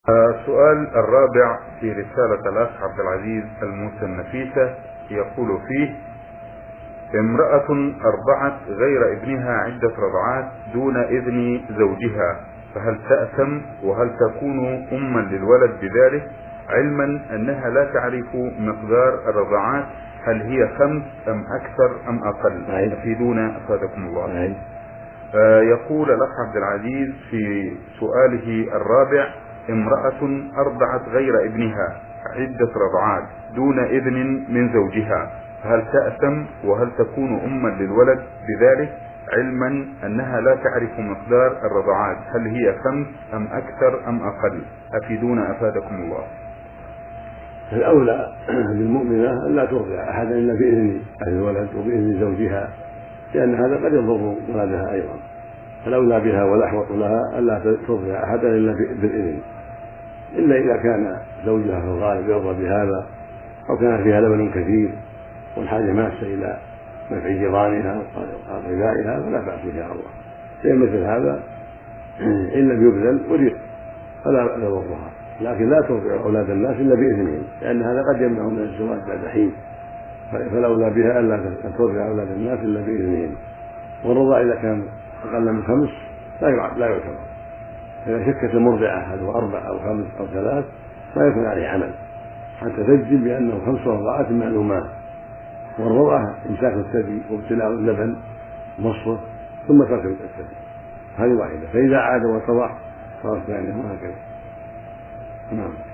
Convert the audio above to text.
السؤال الرابع في رسالة الأخ عبد العزيز الموسى النفيسة، يقول فيه: امرأة أرضعت غير ابنها عدة رضعات دون إذن زوجها، فهل تأثم وهل تكون أما للولد بذلك، علما أنها لا تعرف مقدار الرضعات، هل هي 5 أم أكثر أم أقل؟ أفيدونا أفادكم الله. يقول الأخ عبد العزيز في سؤاله الرابع: امرأة أرضعت غير ابنها عدة رضعات دون إذن من زوجها، فهل تأثم وهل تكون أما للولد بذلك، علما أنها لا تعرف مقدار الرضعات، هل هي 5 أم أكثر أم أقل؟ أفيدونا أفادكم الله. الأولى للمؤمنة أن لا ترضع أحدا إلا بإذن أهل الولد وبإذن زوجها، لأن هذا قد يضر ولدها أيضا، فالأولى بها والأحوط لها أن لا ترضع أحدا إلا بالإذن، إلا إذا كان زوجها في الغالب يرضى بهذا، أو كان فيها لبن كثير والحاجة ماسة إلى نفع جيرانها وغذائها فلا بأس إن شاء الله. في مثل هذا إن لم يبذل وريق فلا يضرها، لكن لا ترضع أولاد الناس إلا بإذنهم، لأن هذا قد يمنعهم من الزواج بعد حين، فالأولى بها ألا ترضع أولاد الناس إلا بإذنهم. والرضاع إذا كان أقل من 5 لا يعتبر، إذا شكت المرضعة هل هو 4 أو 5 أو 3 لا يكون عليه عمل حتى تجزم بأنه 5 رضعات معلومات. والرضعة إمساك الثدي وابتلاع اللبن مصه ثم ترك الثدي، هذه واحدة، فإذا عاد وتضع صارت ثانية وهكذا. نعم.